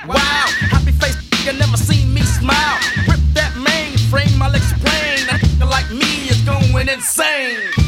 Wow, happy face, you never seen me smile. Rip that mainframe, I'll explain. A nigga like me is going insane.